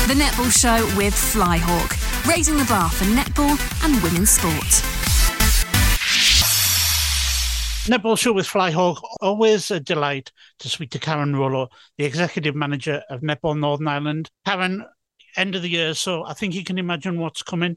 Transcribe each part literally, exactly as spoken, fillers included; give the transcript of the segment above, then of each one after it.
The Netball Show with Flyhawk, raising the bar for netball and women's sport. Netball Show with Flyhawk, always a delight to speak to Karen Rollo, the Executive Manager of Netball Northern Ireland. Karen, end of the year, so I think you can imagine what's coming.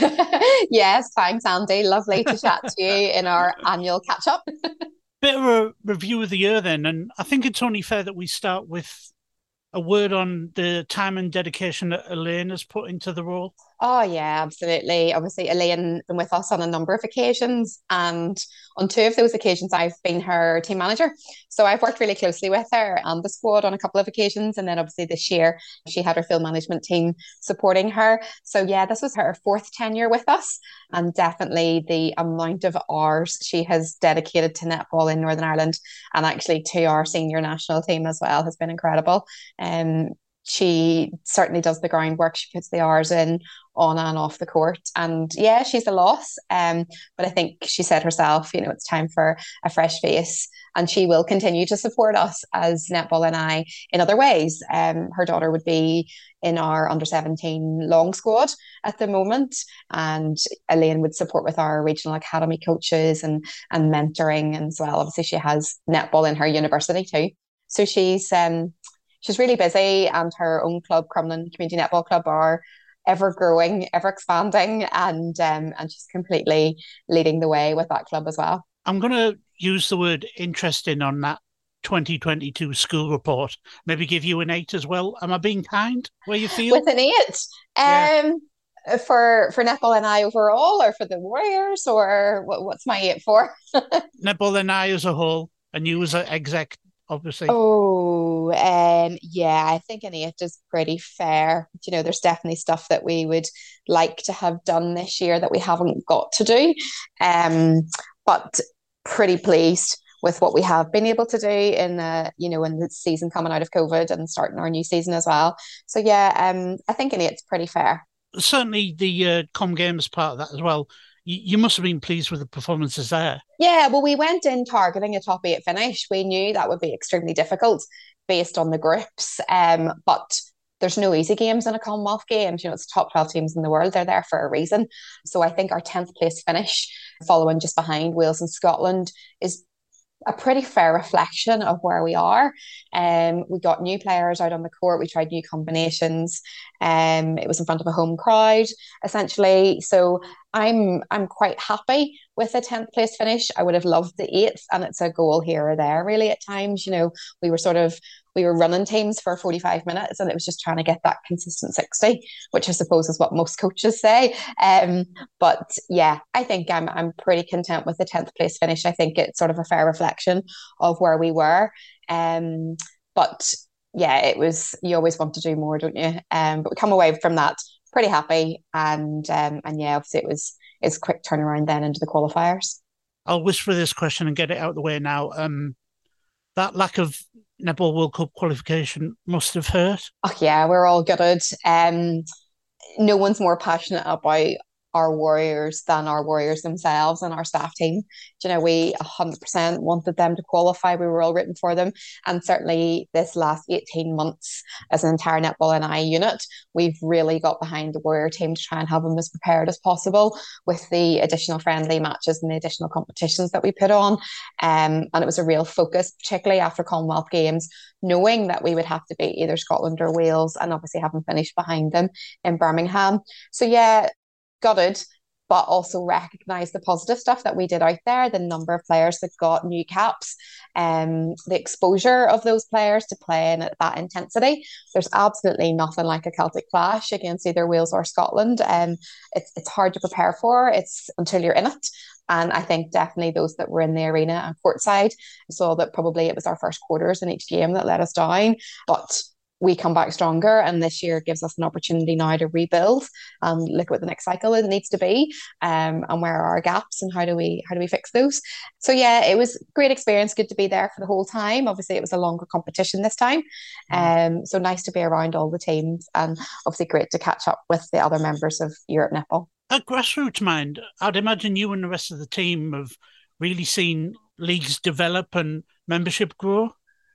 Yes, thanks, Andy. Lovely to chat to you in our annual catch-up. Bit of a review of the year then, and I think it's only fair that we start with a word on the time and dedication that Elaine has put into the role. Oh, yeah, absolutely. Obviously, Elaine has been with us on a number of occasions, and on two of those occasions, I've been her team manager. So I've worked really closely with her and the squad on a couple of occasions. And then obviously this year, she had her field management team supporting her. So yeah, this was her fourth tenure with us. And definitely the amount of hours she has dedicated to netball in Northern Ireland and actually to our senior national team as well has been incredible. Um, she certainly does the groundwork. She puts the hours in on and off the court. And yeah, she's a loss. Um, but I think she said herself, you know, it's time for a fresh face. And she will continue to support us as Netball and I in other ways. Um, her daughter would be in our under seventeen long squad at the moment. And Elaine would support with our regional academy coaches and, and mentoring as well. Obviously, she has netball in her university too. So she's um, she's really busy, and her own club, Crumlin Community Netball Club, are ever growing, ever expanding, and um, and she's completely leading the way with that club as well. I'm going to use the word interesting on that twenty twenty-two school report. Maybe give you an eight as well. Am I being kind where you feel? With an eight? Yeah. Um, for for Netball and I overall, or for the Warriors, or what, what's my eight for? Netball and I as a whole, and you as an exec, obviously. Oh, um, yeah, I think an eight is pretty fair. You know, there's definitely stuff that we would like to have done this year that we haven't got to do. Um, but pretty pleased with what we have been able to do in the, you know, in the season coming out of COVID and starting our new season as well. So yeah, um, I think an eight's pretty fair. Certainly the uh, Com Games part of that as well. You, you must have been pleased with the performances there. Yeah, well, we went in targeting a top eight finish. We knew that would be extremely difficult based on the groups, um, but there's no easy games in a Commonwealth Games. You know, it's the top twelve teams in the world. They're there for a reason. So I think our tenth place finish, following just behind Wales and Scotland, is a pretty fair reflection of where we are. Um, we got new players out on the court. We tried new combinations. Um, it was in front of a home crowd, essentially. So I'm I'm quite happy with a tenth place finish. I would have loved the eighth, and it's a goal here or there, really, at times. You know, we were sort of we were running teams for forty-five minutes, and it was just trying to get that consistent sixty, which I suppose is what most coaches say. Um, but yeah, I think I'm I'm pretty content with the tenth place finish. I think it's sort of a fair reflection of where we were. Um, but yeah, it was, you always want to do more, don't you? Um, but we come away from that pretty happy, and um, and yeah, obviously it was it's a quick turnaround then into the qualifiers. I'll whisper this question and get it out of the way now. Um, that lack of Netball World Cup qualification must have hurt. Oh yeah, we're all gutted. Um, no one's more passionate about our Warriors than our Warriors themselves and our staff team. You know, we one hundred percent wanted them to qualify. We were all rooting for them. And certainly this last eighteen months as an entire Netball and I unit, we've really got behind the Warrior team to try and have them as prepared as possible with the additional friendly matches and the additional competitions that we put on. Um, and it was a real focus, particularly after Commonwealth Games, knowing that we would have to beat either Scotland or Wales, and obviously having finished behind them in Birmingham. So yeah, gutted, but also recognise the positive stuff that we did out there, the number of players that got new caps, um, the exposure of those players to playing at that intensity. There's absolutely nothing like a Celtic clash against either Wales or Scotland. Um, it's, it's hard to prepare for, it's until you're in it. And I think definitely those that were in the arena and courtside saw that probably it was our first quarters in each game that let us down. But we come back stronger, and this year gives us an opportunity now to rebuild and look at what the next cycle it needs to be, um, and where are our gaps and how do we how do we fix those. So yeah, it was a great experience, good to be there for the whole time. Obviously it was a longer competition this time, um, so nice to be around all the teams, and obviously great to catch up with the other members of Europe Netball. At grassroots mind, I'd imagine you and the rest of the team have really seen leagues develop and membership grow.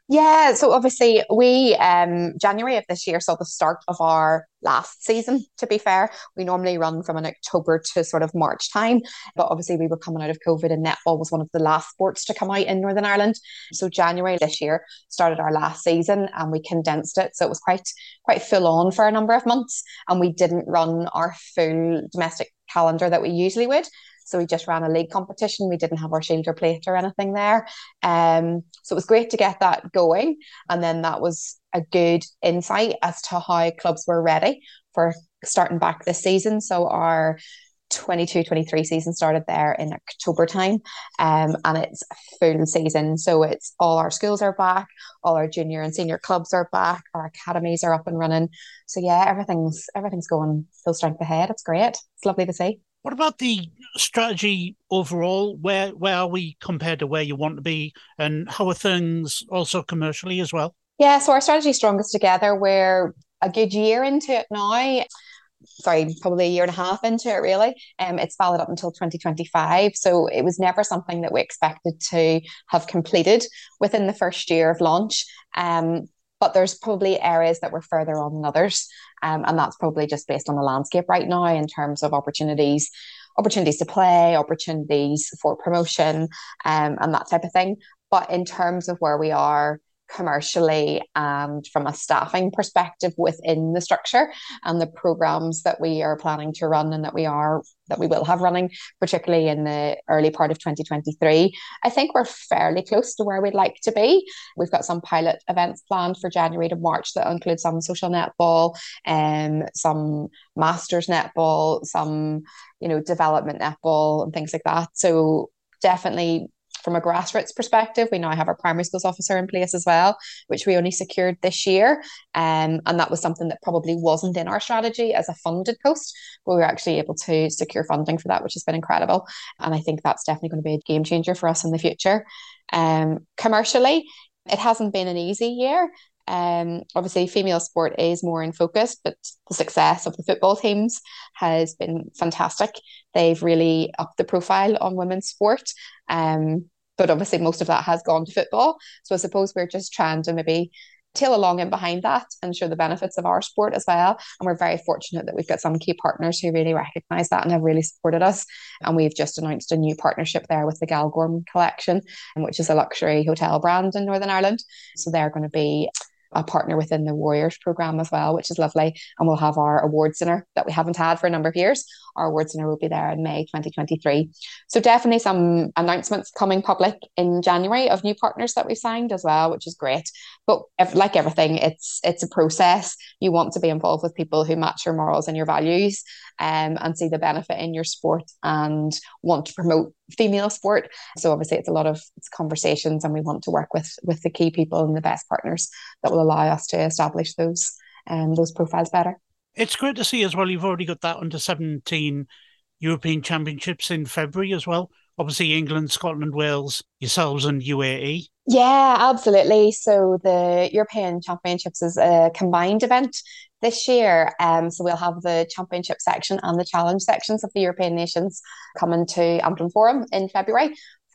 Yeah, so obviously we um January of this year saw the start of our last season, to be fair. We normally run from an October to sort of March time, but obviously we were coming out of COVID and netball was one of the last sports to come out in Northern Ireland. So January this year started our last season and we condensed it. So it was quite quite full on for a number of months and we didn't run our full domestic calendar that we usually would. So we just ran a league competition. We didn't have our shield or plate or anything there. Um, so it was great to get that going. And then that was a good insight as to how clubs were ready for starting back this season. So our twenty-two twenty-three season started there in October time, um, and it's a full season. So it's all our schools are back, all our junior and senior clubs are back, our academies are up and running. So yeah, everything's everything's going full strength ahead. It's great. It's lovely to see. What about the strategy overall? Where where are we compared to where you want to be, and how are things also commercially as well? Yeah, so our strategy Strongest Together, we're a good year into it now. Sorry, probably a year and a half into it, really. Um, it's valid up until twenty twenty-five. So it was never something that we expected to have completed within the first year of launch. Um, but there's probably areas that were further on than others. Um, and that's probably just based on the landscape right now in terms of opportunities, opportunities to play, opportunities for promotion, um, and that type of thing. But in terms of where we are commercially and from a staffing perspective within the structure and the programs that we are planning to run and that we are that we will have running, particularly in the early part of twenty twenty-three, I think we're fairly close to where we'd like to be. We've got some pilot events planned for January to March that include some social netball and um, some masters netball, some, you know, development netball and things like that. So definitely from a grassroots perspective, we now have our primary schools officer in place as well, which we only secured this year. Um, and that was something that probably wasn't in our strategy as a funded post, but we were actually able to secure funding for that, which has been incredible. And I think that's definitely going to be a game changer for us in the future. Um, commercially, it hasn't been an easy year. Um, obviously, female sport is more in focus, but the success of the football teams has been fantastic. They've really upped the profile on women's sport. Um, but obviously, most of that has gone to football. So I suppose we're just trying to maybe tail along in behind that and show the benefits of our sport as well. And we're very fortunate that we've got some key partners who really recognise that and have really supported us. And we've just announced a new partnership there with the Galgorm Collection, which is a luxury hotel brand in Northern Ireland. So they're going to be a partner within the Warriors program as well, which is lovely. And we'll have our awards dinner that we haven't had for a number of years. Our awards dinner will be there in May twenty twenty-three. So definitely some announcements coming public in January of new partners that we've signed as well, which is great. But if, like everything, it's it's a process. You want to be involved with people who match your morals and your values, um, and see the benefit in your sport and want to promote female sport. So obviously it's a lot of it's conversations, and we want to work with with the key people and the best partners that will allow us to establish those um, those profiles better. It's great to see as well. You've already got that under seventeen European Championships in February as well. Obviously England, Scotland, Wales, yourselves and U A E. Yeah, absolutely. So the European Championships is a combined event this year. Um, so we'll have the championship section and the challenge sections of the European nations coming to Ampton Forum in February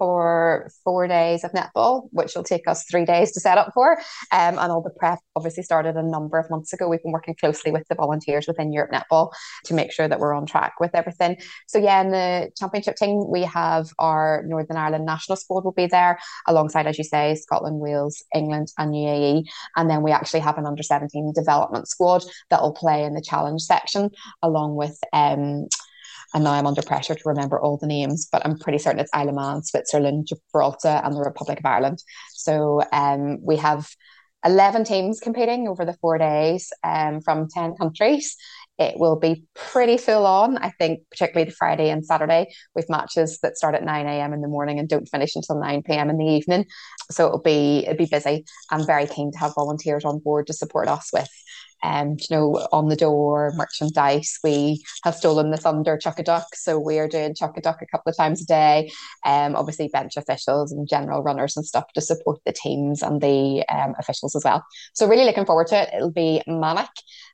for four days of netball, which will take us three days to set up for. Um, and all the prep obviously started a number of months ago. We've been working closely with the volunteers within Europe Netball to make sure that we're on track with everything. So yeah, in the championship team, we have our Northern Ireland national squad will be there alongside, as you say, Scotland, Wales, England and U A E. And then we actually have an under seventeen development squad that will play in the challenge section along with um and now I'm under pressure to remember all the names, but I'm pretty certain it's Isle of Man, Switzerland, Gibraltar, and the Republic of Ireland. So um, we have eleven teams competing over the four days um, from ten countries. It will be pretty full on. I think particularly the Friday and Saturday, with matches that start at nine a.m. in the morning and don't finish until nine p.m. in the evening. So it'll be it'll be busy. I'm very keen to have volunteers on board to support us with um, you know, on the door merchandise. We have stolen the thunder Chuck a Duck, so we are doing Chuck a Duck a couple of times a day. Um, obviously bench officials and general runners and stuff to support the teams and the um, officials as well. So really looking forward to it. It'll be manic.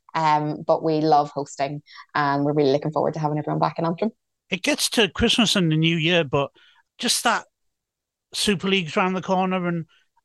Um, but we love hosting and we're really looking forward to having everyone back in Antrim. It gets to Christmas and the New Year, but just that Super League's around the corner, and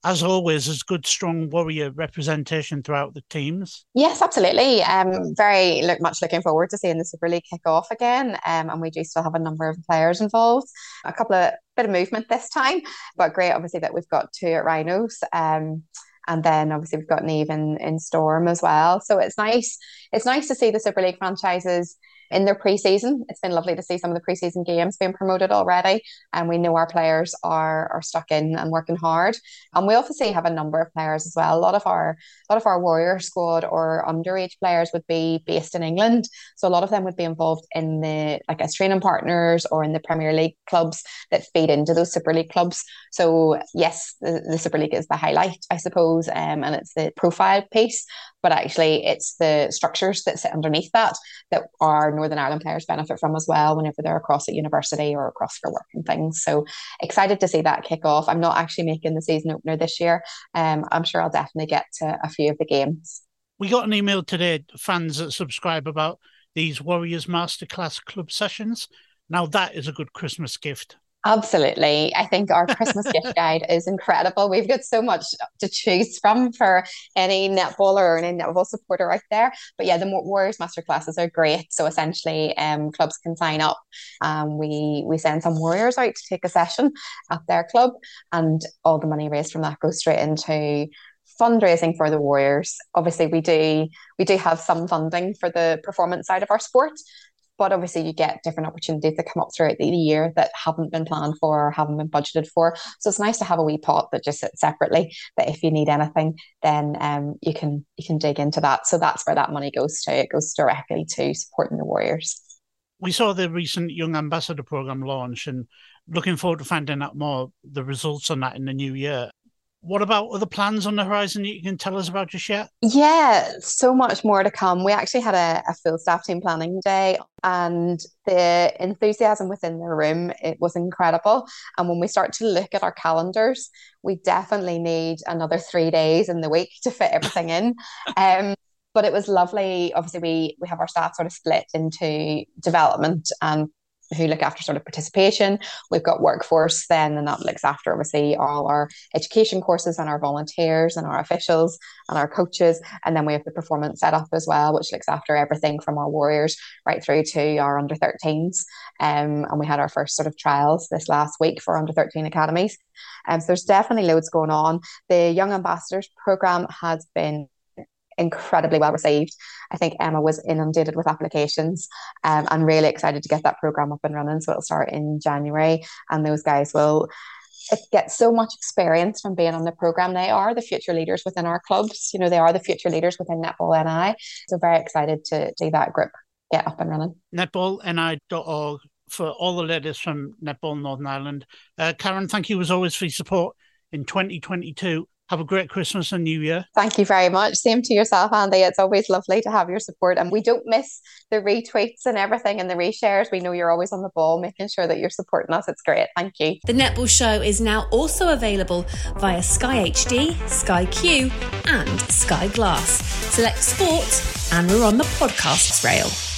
as always, there's good, strong Warrior representation throughout the teams. Yes, absolutely. Um, very look much looking forward to seeing the Super League kick off again. Um, and we do still have a number of players involved. A couple of bit of movement this time, but great, obviously, that we've got two at Rhinos. Um, and then obviously we've got Niamh in, in Storm as well. So it's nice. It's nice to see the Super League franchises in their pre-season. It's been lovely to see some of the pre-season games being promoted already, and we know our players are are stuck in and working hard. And we obviously have a number of players as well. A lot of our a lot of our Warrior squad or underage players would be based in England, so a lot of them would be involved in the like as training partners or in the Premier League clubs that feed into those Super League clubs. So yes, the, the Super League is the highlight, I suppose, um, and it's the profile piece. But actually, it's the structures that sit underneath that that our Northern Ireland players benefit from as well whenever they're across at university or across for work and things. So excited to see that kick off. I'm not actually making the season opener this year. Um, I'm sure I'll definitely get to a few of the games. We got an email today, fans that subscribe, about these Warriors Masterclass Club sessions. Now that is a good Christmas gift. Absolutely. I think our Christmas gift guide is incredible. We've got so much to choose from for any netballer or any netball supporter out there. But yeah, the Warriors Masterclasses are great. So essentially, um, clubs can sign up. Um, we we send some Warriors out to take a session at their club, and all the money raised from that goes straight into fundraising for the Warriors. Obviously, we do we do have some funding for the performance side of our sport. But obviously you get different opportunities that come up throughout the year that haven't been planned for or haven't been budgeted for. So it's nice to have a wee pot that just sits separately, that if you need anything, then um, you can you can dig into that. So that's where that money goes to. It goes directly to supporting the Warriors. We saw the recent Young Ambassador Programme launch, and looking forward to finding out more the results on that in the new year. What about other plans on the horizon that you can tell us about just yet? Yeah, so much more to come. We actually had a, a full staff team planning day, and the enthusiasm within the room, it was incredible. And when we start to look at our calendars, we definitely need another three days in the week to fit everything in. Um, but it was lovely. Obviously, we we have our staff sort of split into development and who look after sort of participation. We've got workforce then, and that looks after obviously all our education courses and our volunteers and our officials and our coaches. And then we have the performance set up as well, which looks after everything from our Warriors right through to our under thirteens. Um, and we had our first sort of trials this last week for under thirteen academies. Um, so there's definitely loads going on. The Young Ambassadors Programme has been incredibly well received. I think Emma was inundated with applications, um, and really excited to get that programme up and running. So it'll start in January, and those guys will get so much experience from being on the programme. They are the future leaders within our clubs. You know, they are the future leaders within Netball N I. So very excited to see that group get up and running. netball N I dot org for all the latest from Netball Northern Ireland. Uh, Karen, thank you as always for your support in twenty twenty-two. Have a great Christmas and New Year. Thank you very much. Same to yourself, Andy. It's always lovely to have your support. And we don't miss the retweets and everything and the reshares. We know you're always on the ball, making sure that you're supporting us. It's great. Thank you. The Netball Show is now also available via Sky H D, Sky Q and Sky Glass. Select sport and we're on the podcasts rail.